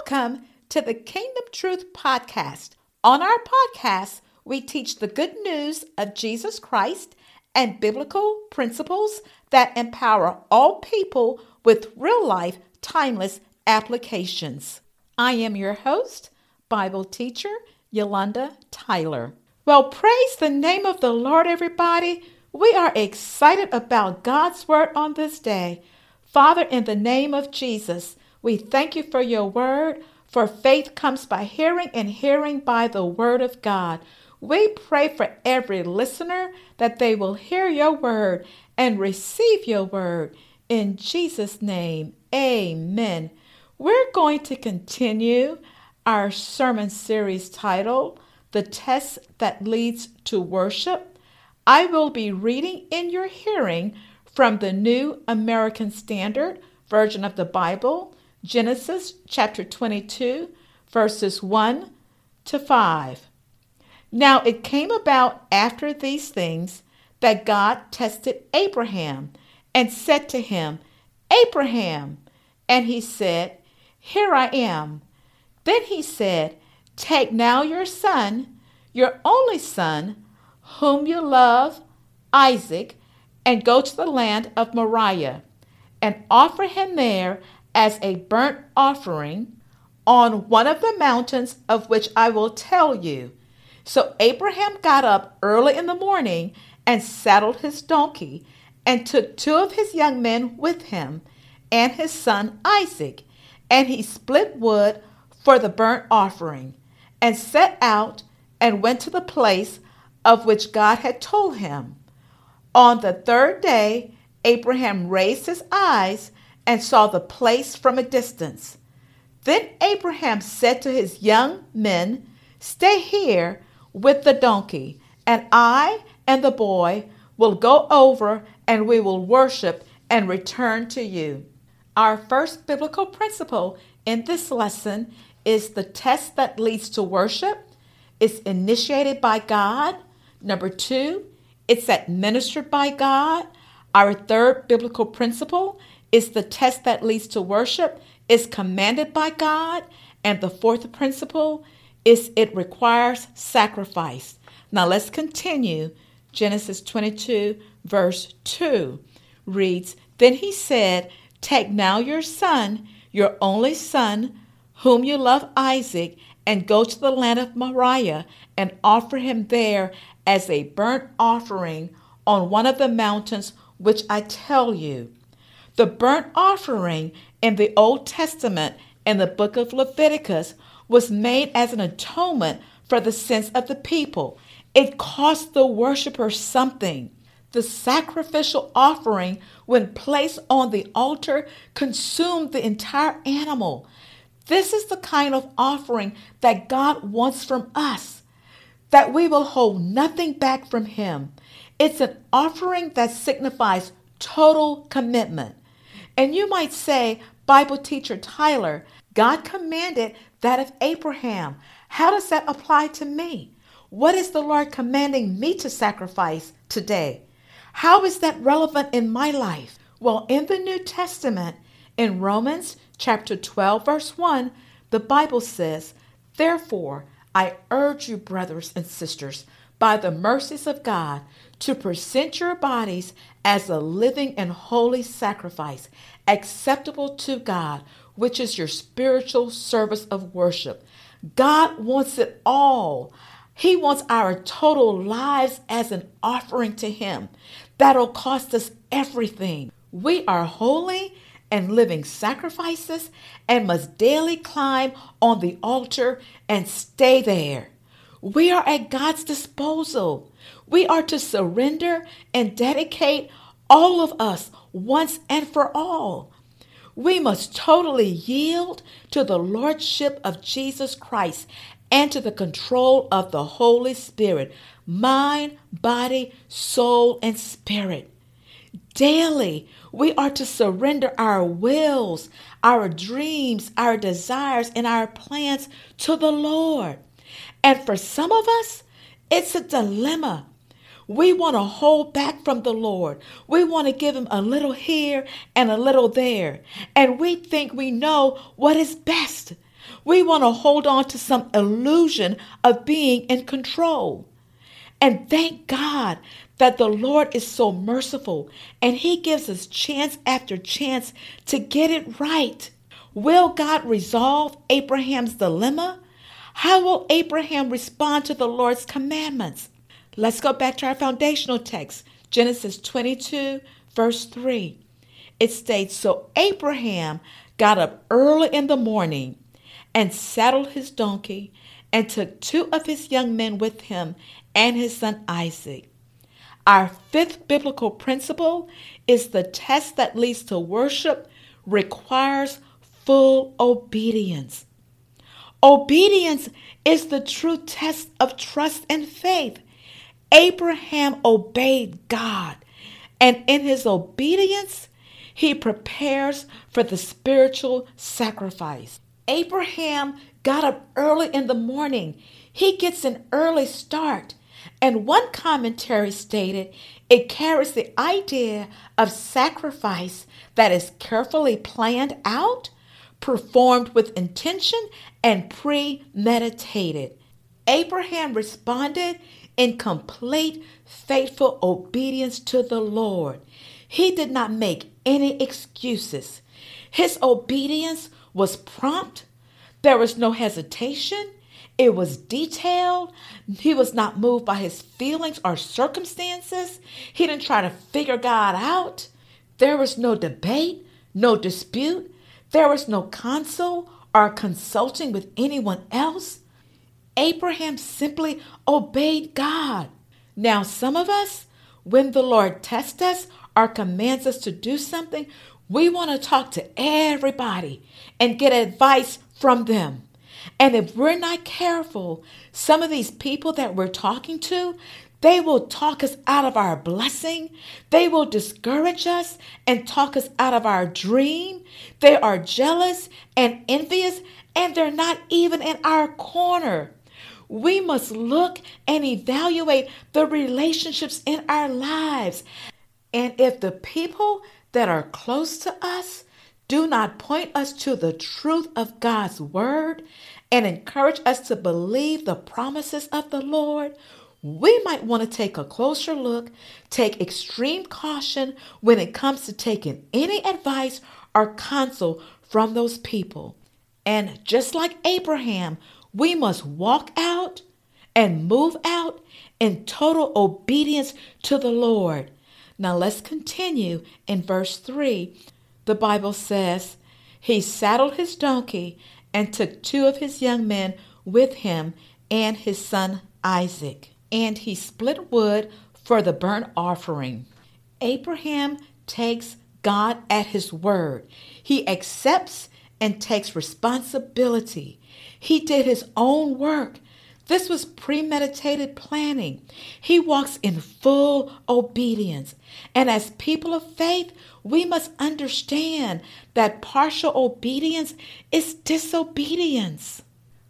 Welcome to the Kingdom Truth Podcast. On our podcast, we teach the good news of Jesus Christ and biblical principles that empower all people with real-life, timeless applications. I am your host, Bible teacher, Yolanda Tyler. Well, praise the name of the Lord, everybody. We are excited about God's word on this day. Father, in the name of Jesus, we thank you for your word, for faith comes by hearing and hearing by the word of God. We pray for every listener that they will hear your word and receive your word. In Jesus' name, amen. We're going to continue our sermon series titled, The Test That Leads to Worship. I will be reading in your hearing from the New American Standard Version of the Bible, Genesis chapter 22, verses 1 to 5. Now it came about after these things that God tested Abraham and said to him, Abraham. And he said, Here I am. Then he said, Take now your son, your only son, whom you love, Isaac, and go to the land of Moriah, and offer him there as a burnt offering on one of the mountains of which I will tell you. So Abraham got up early in the morning and saddled his donkey, and took two of his young men with him, and his son Isaac, and he split wood for the burnt offering, and set out and went to the place of which God had told him. On the third day, Abraham raised his eyes and saw the place from a distance. Then Abraham said to his young men, Stay here with the donkey, and I and the boy will go over, and we will worship and return to you. Our first biblical principle in this lesson is the test that leads to worship. It's initiated by God. Number 2, it's administered by God. Our third biblical principle is the test that leads to worship is commanded by God. And the fourth principle is it requires sacrifice. Now let's continue. Genesis 22 verse 2 reads, Then he said, Take now your son, your only son, whom you love, Isaac, and go to the land of Moriah and offer him there as a burnt offering on one of the mountains which I tell you. The burnt offering in the Old Testament in the book of Leviticus was made as an atonement for the sins of the people. It cost the worshiper something. The sacrificial offering, when placed on the altar, consumed the entire animal. This is the kind of offering that God wants from us, that we will hold nothing back from him. It's an offering that signifies total commitment. And you might say, Bible teacher Tyler, God commanded that of Abraham. How does that apply to me? What is the Lord commanding me to sacrifice today? How is that relevant in my life? Well, in the New Testament, in Romans chapter 12, verse 1, the Bible says, Therefore, I urge you, brothers and sisters, by the mercies of God, to present your bodies as a living and holy sacrifice, acceptable to God, which is your spiritual service of worship. God wants it all. He wants our total lives as an offering to him. That'll cost us everything. We are holy and living sacrifices and must daily climb on the altar and stay there. We are at God's disposal. We are to surrender and dedicate all of us once and for all. We must totally yield to the Lordship of Jesus Christ and to the control of the Holy Spirit, mind, body, soul, and spirit. Daily, we are to surrender our wills, our dreams, our desires, and our plans to the Lord. And for some of us, it's a dilemma. We want to hold back from the Lord. We want to give him a little here and a little there. And we think we know what is best. We want to hold on to some illusion of being in control. And thank God that the Lord is so merciful and He gives us chance after chance to get it right. Will God resolve Abraham's dilemma? How will Abraham respond to the Lord's commandments? Let's go back to our foundational text, Genesis 22, verse 3. It states, "So Abraham got up early in the morning and saddled his donkey and took 2 of his young men with him and his son Isaac." Our 5th biblical principle is the test that leads to worship requires full obedience. Obedience is the true test of trust and faith. Abraham obeyed God, and in his obedience, he prepares for the spiritual sacrifice. Abraham got up early in the morning. He gets an early start. And one commentary stated it carries the idea of sacrifice that is carefully planned out, performed with intention, and premeditated. Abraham responded in complete, faithful obedience to the Lord. He did not make any excuses. His obedience was prompt. There was no hesitation. It was detailed. He was not moved by his feelings or circumstances. He didn't try to figure God out. There was no debate, no dispute. There was no counsel or consulting with anyone else. Abraham simply obeyed God. Now, some of us, when the Lord tests us or commands us to do something, we want to talk to everybody and get advice from them. And if we're not careful, some of these people that we're talking to, they will talk us out of our blessing. They will discourage us and talk us out of our dream. They are jealous and envious, and they're not even in our corner. We must look and evaluate the relationships in our lives. And if the people that are close to us do not point us to the truth of God's word and encourage us to believe the promises of the Lord, we might want to take a closer look, take extreme caution when it comes to taking any advice or counsel from those people. And just like Abraham, we must walk out and move out in total obedience to the Lord. Now let's continue in verse 3. The Bible says, "He saddled his donkey and took 2 of his young men with him and his son Isaac. And he split wood for the burnt offering." Abraham takes God at his word. He accepts and takes responsibility. He did his own work. This was premeditated planning. He walks in full obedience. And as people of faith, we must understand that partial obedience is disobedience.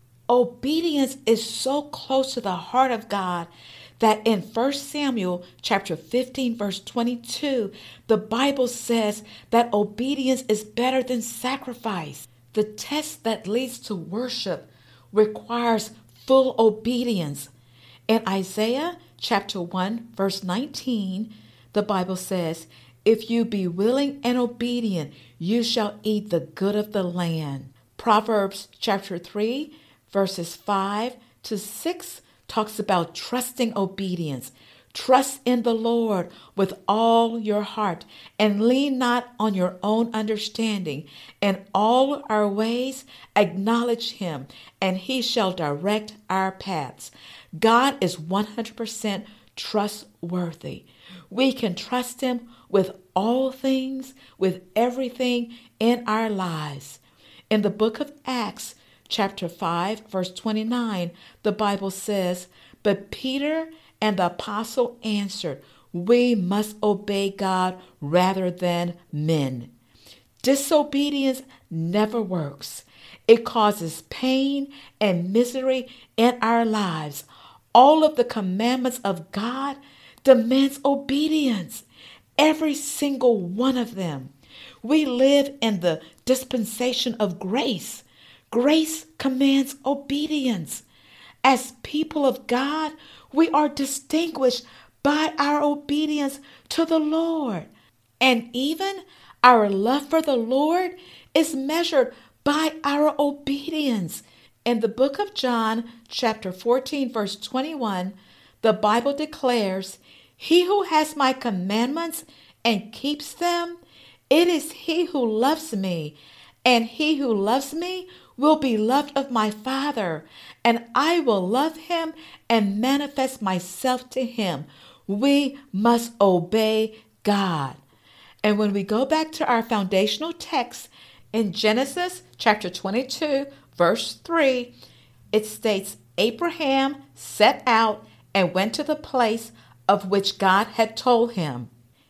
Obedience is so close to the heart of God that in 1 Samuel chapter 15, verse 22, the Bible says that obedience is better than sacrifice. The test that leads to worship requires full obedience. In Isaiah chapter 1, verse 19, the Bible says, "If you be willing and obedient, you shall eat the good of the land." Proverbs chapter 3, verses 5 to 6 talks about trusting obedience. Trust in the Lord with all your heart and lean not on your own understanding. In all our ways acknowledge him, and he shall direct our paths. God is 100% trustworthy. We can trust him with all things, with everything in our lives. In the book of Acts, chapter 5, verse 29, the Bible says, "But Peter and the apostle answered, 'We must obey God rather than men.'" Disobedience never works. It causes pain and misery in our lives. All of the commandments of God demands obedience. Every single one of them. We live in the dispensation of grace. Grace commands obedience. As people of God, we are distinguished by our obedience to the Lord. And even our love for the Lord is measured by our obedience. In the book of John, chapter 14, verse 21, the Bible declares, "He who has my commandments and keeps them, it is he who loves me, and he who loves me will be loved of my Father, and I will love him and manifest myself to him." We must obey God. And when we go back to our foundational text in Genesis chapter 22, verse 3, it states, Abraham set out and went to the place of which God had told him.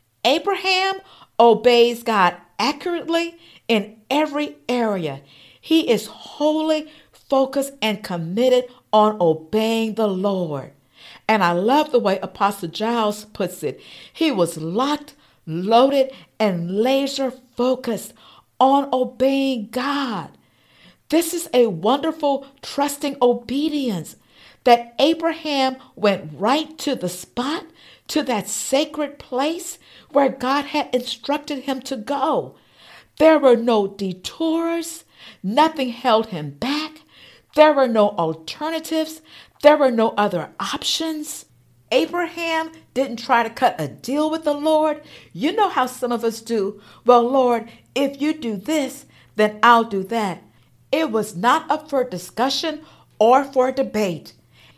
Abraham obeys God accurately in every area. He is wholly focused and committed on obeying the Lord. And I love the way Apostle Giles puts it. He was locked, loaded, and laser focused on obeying God. This is a wonderful, trusting obedience that Abraham went right to the spot, to that sacred place where God had instructed him to go. There were no detours. Nothing held him back. There were no alternatives. There were no other options. Abraham didn't try to cut a deal with the Lord. You know how some of us do. Well, Lord, if you do this, then I'll do that. It was not up for discussion or for debate.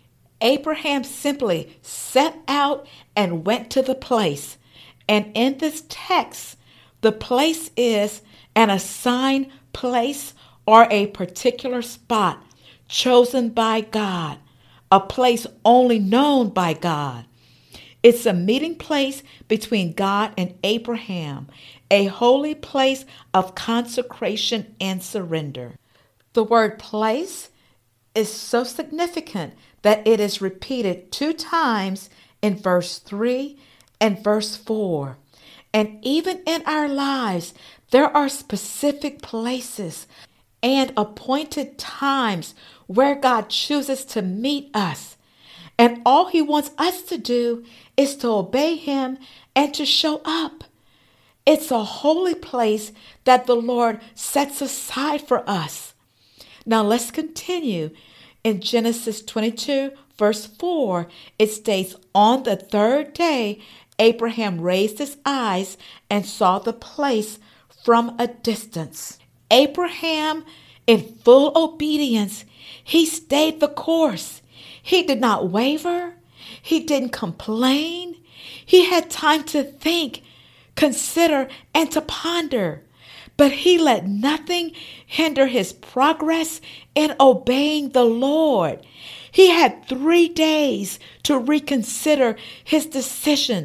Abraham simply set out and went to the place. And in this text, the place is an assigned place or a particular spot chosen by God, a place only known by God. It's a meeting place between God and Abraham, a holy place of consecration and surrender. The word place is so significant that it is repeated 2 times in verse 3 and verse 4. And even in our lives, there are specific places and appointed times where God chooses to meet us. And all he wants us to do is to obey him and to show up. It's a holy place that the Lord sets aside for us. Now let's continue. In Genesis 22, verse 4, it states, "On the 3rd day, Abraham raised his eyes and saw the place from a distance." Abraham, in full obedience, he stayed the course. He did not waver. He didn't complain. He had time to think, consider, and to ponder. But he let nothing hinder his progress in obeying the Lord. He had 3 days to reconsider his decision.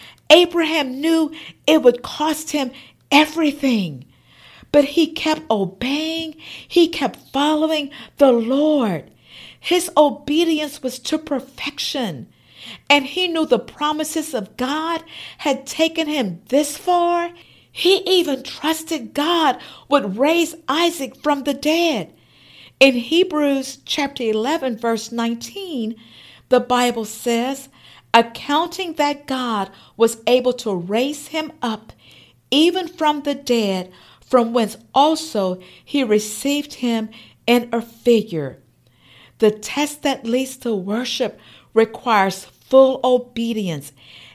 Abraham knew it would cost him everything, but he kept obeying. He kept following the Lord. His obedience was to perfection, and he knew the promises of God had taken him this far. He even trusted God would raise Isaac from the dead. In Hebrews chapter 11, verse 19, the Bible says, "Accounting that God was able to raise him up even from the dead, from whence also he received him in a figure." The test that leads to worship requires full obedience.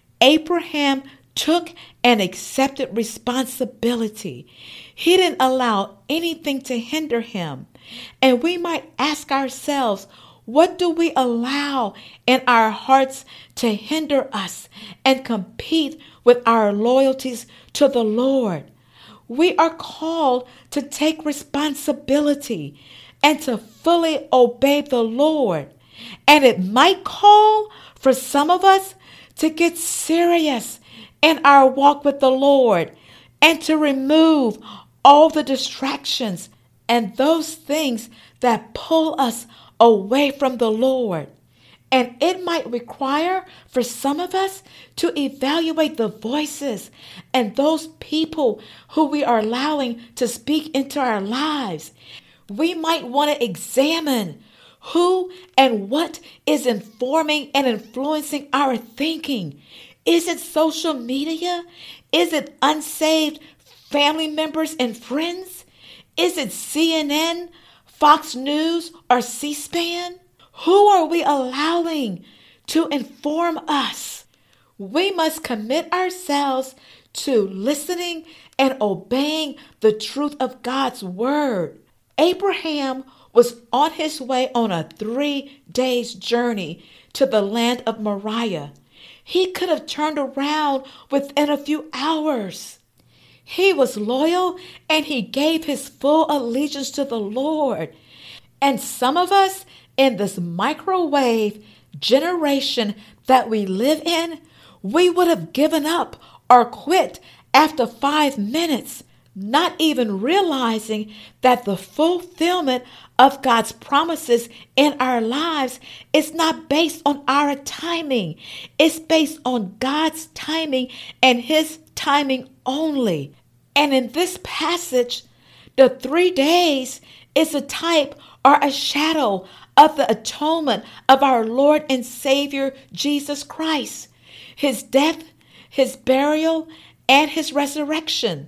Abraham took and accepted responsibility. He didn't allow anything to hinder him. And we might ask ourselves, what do we allow in our hearts to hinder us and compete with our loyalties to the Lord? We are called to take responsibility and to fully obey the Lord. And it might call for some of us to get serious in our walk with the Lord and to remove all the distractions and those things that pull us away from the Lord. And it might require for some of us to evaluate the voices and those people who we are allowing to speak into our lives. we might want to examine who and what is informing and influencing our thinking. Is it social media? Is it unsaved family members and friends? Is it CNN, Fox News, or C-SPAN? Who are we allowing to inform us? We must commit ourselves to listening and obeying the truth of God's word. Abraham was on his way on a 3-day journey to the land of Moriah. He could have turned around within a few hours. He was loyal and he gave his full allegiance to the Lord. And some of us in this microwave generation that we live in, we would have given up or quit after 5 minutes, not even realizing that the fulfillment of God's promises in our lives is not based on our timing. It's based on God's timing and his timing only. And in this passage, the 3 days is a type or a shadow of the atonement of our Lord and Savior Jesus Christ, his death, his burial, and his resurrection.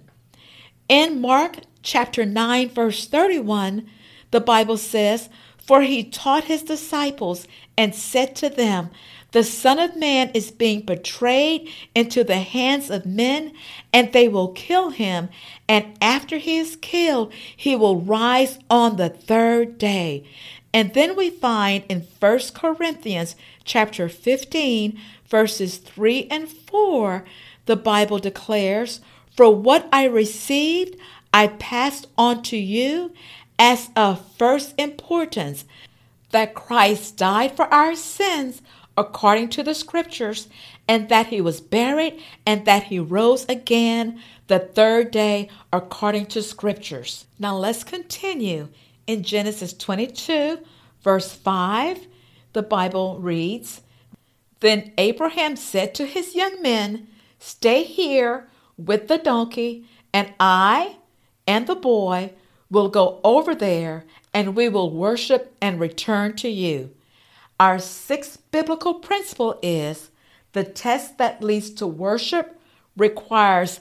In Mark chapter 9, verse 31, the Bible says, "For he taught his disciples and said to them, the Son of Man is being betrayed into the hands of men, and they will kill him. And after he is killed, he will rise on the 3rd day." And then we find in 1 Corinthians chapter 15, verses 3 and 4, the Bible declares, "For what I received, I passed on to you as of first importance, that Christ died for our sins according to the Scriptures, and that he was buried, and that he rose again the 3rd day according to Scriptures." Now let's continue. In Genesis 22, verse 5, the Bible reads, "Then Abraham said to his young men, 'Stay here with the donkey, and I and the boy will go over there, and we will worship and return to you.'" Our 6th biblical principle is the test that leads to worship requires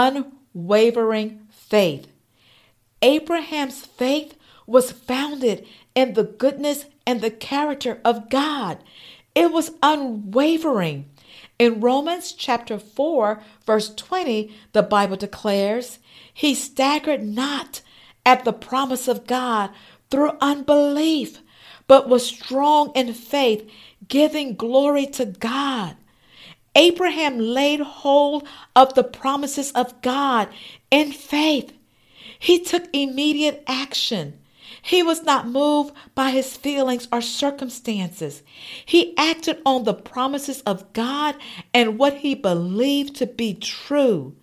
unwavering faith. Abraham's faith was founded in the goodness and the character of God. It was unwavering. In Romans chapter 4, verse 20, the Bible declares, "He staggered not at the promise of God through unbelief, but was strong in faith, giving glory to God." Abraham laid hold of the promises of God in faith. He took immediate action. He was not moved by his feelings or circumstances. He acted on the promises of God and what he believed to be true.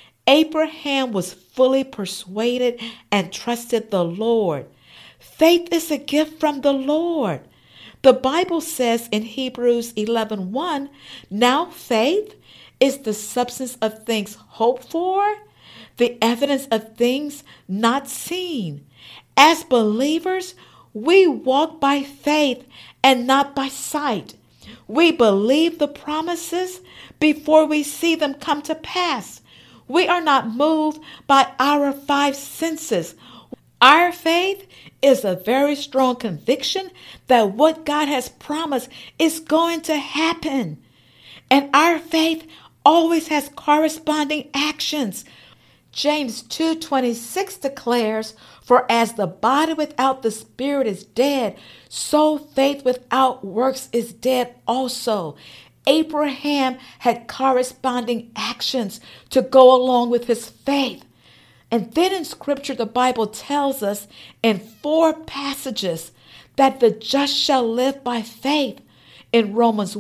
Abraham was fully persuaded and trusted the Lord. Faith is a gift from the Lord. The Bible says in Hebrews 11:1, "Now faith is the substance of things hoped for, the evidence of things not seen." As believers, we walk by faith and not by sight. We believe the promises before we see them come to pass. We are not moved by our 5 senses. Our faith is a very strong conviction that what God has promised is going to happen. And our faith always has corresponding actions. James 2:26 declares, "For as the body without the spirit is dead, so faith without works is dead also." Abraham had corresponding actions to go along with his faith. And then in Scripture, the Bible tells us in 4 passages that the just shall live by faith. In Romans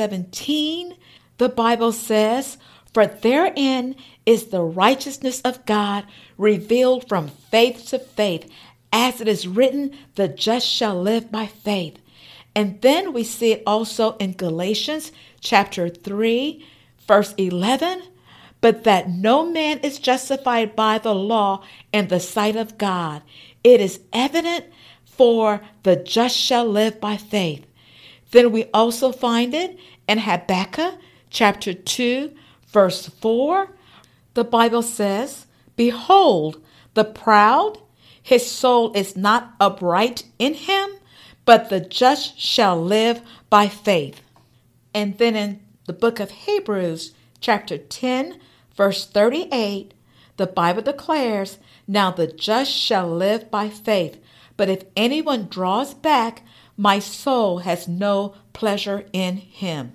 1:17, the Bible says, "For therein is the righteousness of God revealed from faith to faith, as it is written, the just shall live by faith." And then we see it also in Galatians chapter 3, verse 11, "But that no man is justified by the law in the sight of God. it is evident, for the just shall live by faith. Then we also find it in Habakkuk chapter 2, verse 4. The Bible says, behold, the proud, his soul is not upright in him, but the just shall live by faith. And then in the book of Hebrews, chapter 10, verse 38, the Bible declares, now the just shall live by faith. But if anyone draws back, my soul has no pleasure in him.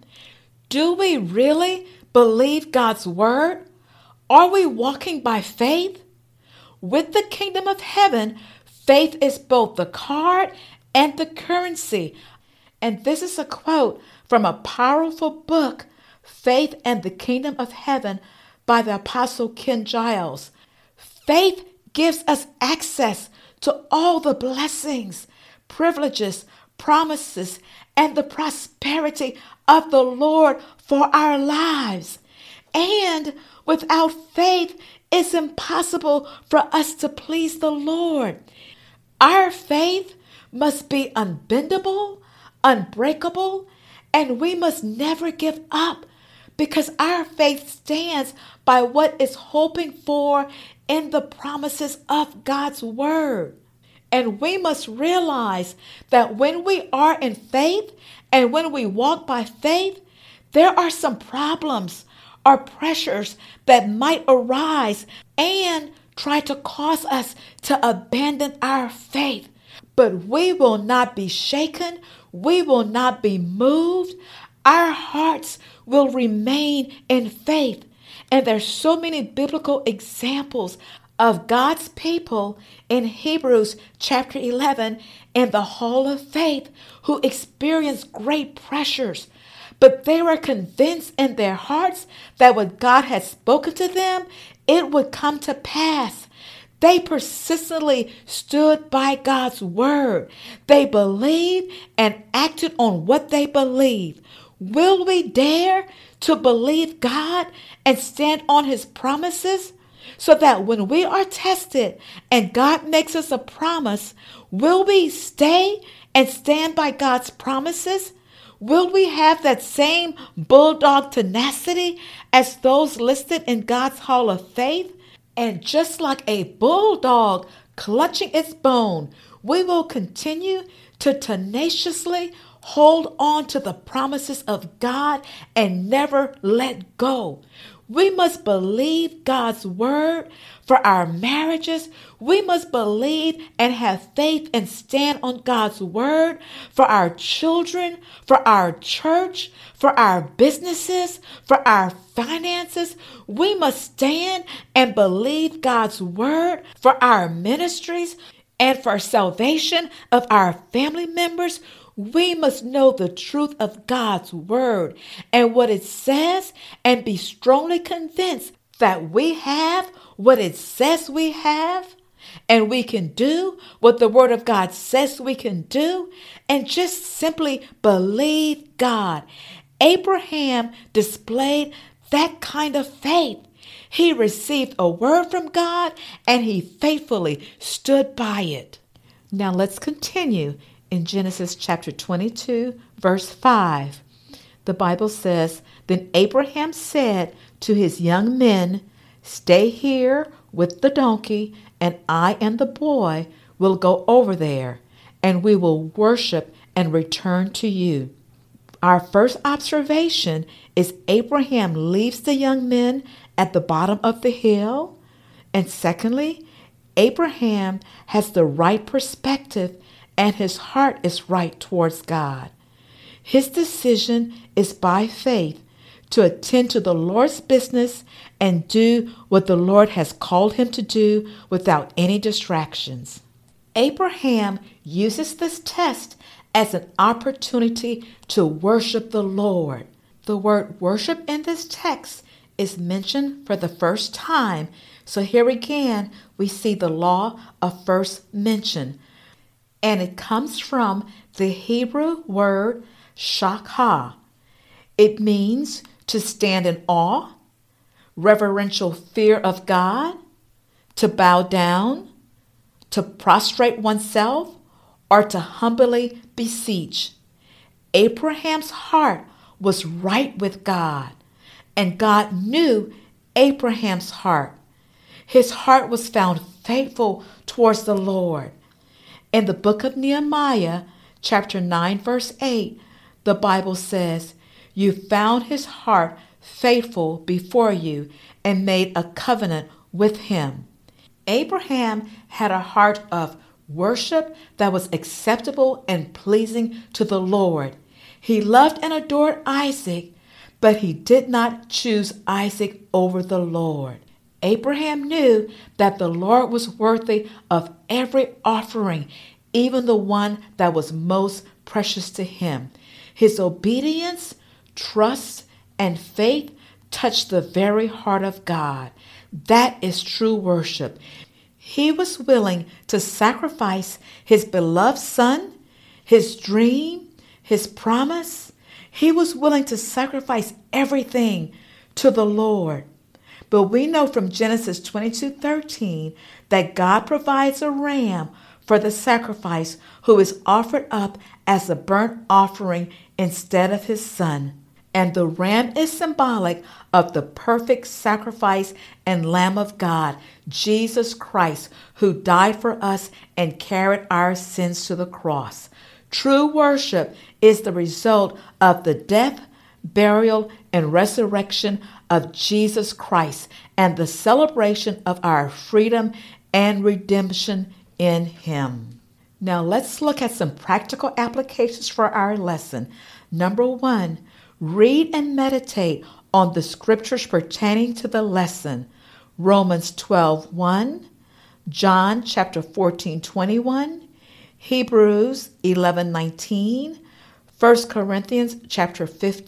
Do we really believe God's word? Are we walking by faith? With the kingdom of heaven, faith is both the card and the currency. And this is a quote from a powerful book, Faith and the Kingdom of Heaven, by the Apostle Ken Giles. Faith gives us access to all the blessings, privileges, promises, and the prosperity of the Lord for our lives. And without faith, it's impossible for us to please the Lord. Our faith must be unbendable, unbreakable, and we must never give up, because our faith stands by what is hoping for in the promises of God's word. And we must realize that when we are in faith and when we walk by faith, there are some problems or pressures that might arise and try to cause us to abandon our faith. But we will not be shaken. We will not be moved. Our hearts will remain in faith. And there's so many biblical examples of God's people in Hebrews chapter 11 in the hall of faith who experienced great pressures. But they were convinced in their hearts that what God had spoken to them, it would come to pass. They persistently stood by God's word. They believed and acted on what they believed. Will we dare to believe God and stand on his promises so that when we are tested and God makes us a promise, will we stay and stand by God's promises? Will we have that same bulldog tenacity as those listed in God's Hall of Faith? And just like a bulldog clutching its bone, we will continue to tenaciously hold on to the promises of God and never let go. We must believe God's word for our marriages. We must believe and have faith and stand on God's word for our children, for our church, for our businesses, for our finances. We must stand and believe God's word for our ministries and for salvation of our family members. We must know the truth of God's word and what it says and be strongly convinced that we have what it says we have and we can do what the word of God says we can do and just simply believe God. Abraham displayed that kind of faith. He received a word from God and he faithfully stood by it. Now let's continue. In Genesis chapter 22, verse 5, the Bible says, then Abraham said to his young men, stay here with the donkey, and I and the boy will go over there, and we will worship and return to you. Our first observation is Abraham leaves the young men at the bottom of the hill. And secondly, Abraham has the right perspective and his heart is right towards God. His decision is by faith to attend to the Lord's business and do what the Lord has called him to do without any distractions. Abraham uses this test as an opportunity to worship the Lord. The word worship in this text is mentioned for the first time. So here again, we see the law of first mention. And it comes from the Hebrew word shakha. It means to stand in awe, reverential fear of God, to bow down, to prostrate oneself, or to humbly beseech. Abraham's heart was right with God, and God knew Abraham's heart. His heart was found faithful towards the Lord. In the book of Nehemiah, chapter 9, verse 8, the Bible says, "You found his heart faithful before you and made a covenant with him." Abraham had a heart of worship that was acceptable and pleasing to the Lord. He loved and adored Isaac, but he did not choose Isaac over the Lord. Abraham knew that the Lord was worthy of every offering, even the one that was most precious to him. His obedience, trust, and faith touched the very heart of God. That is true worship. He was willing to sacrifice his beloved son, his dream, his promise. He was willing to sacrifice everything to the Lord. But we know from Genesis 22:13 that God provides a ram for the sacrifice who is offered up as a burnt offering instead of his son. And the ram is symbolic of the perfect sacrifice and Lamb of God, Jesus Christ, who died for us and carried our sins to the cross. True worship is the result of the death, burial, and resurrection of Jesus Christ and the celebration of our freedom and redemption in him. Now let's look at some practical applications for our lesson. Number 1, read and meditate on the scriptures pertaining to the lesson. Romans 12:1, John chapter 14:21, Hebrews 11:19, 1 Corinthians chapter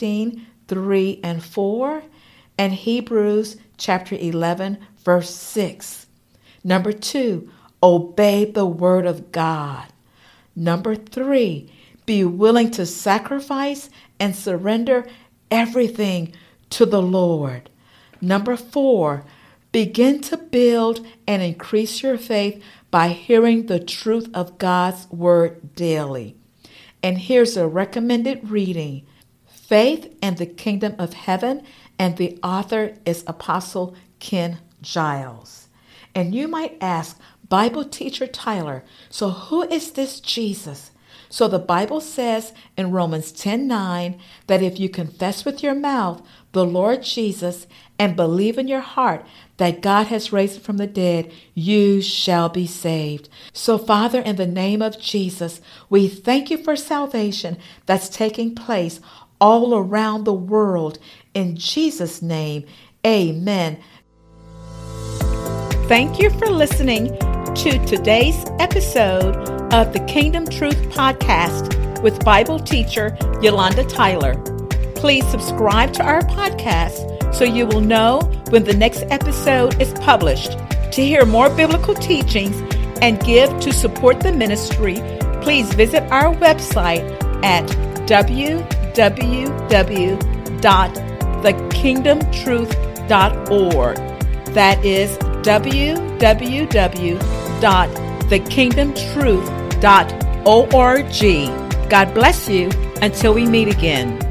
15:3 and 4, and Hebrews chapter 11 verse 6. Number 2, obey the word of God. Number 3, be willing to sacrifice and surrender everything to the Lord. Number 4, begin to build and increase your faith by hearing the truth of God's word daily. And here's a recommended reading: Faith and the Kingdom of Heaven, and the author is Apostle Ken Giles. And you might ask, Bible teacher Tyler, so who is this Jesus? So the Bible says in Romans 10:9 that if you confess with your mouth the Lord Jesus and believe in your heart that God has raised him from the dead, you shall be saved. So Father, in the name of Jesus, we thank you for salvation that's taking place all around the world. In Jesus' name, amen. Thank you for listening to today's episode of the Kingdom Truth Podcast with Bible teacher Yolanda Tyler. Please subscribe to our podcast so you will know when the next episode is published. To hear more biblical teachings and give to support the ministry, please visit our website at www.thekingdomtruth.org. That is www.thekingdomtruth.org. God bless you until we meet again.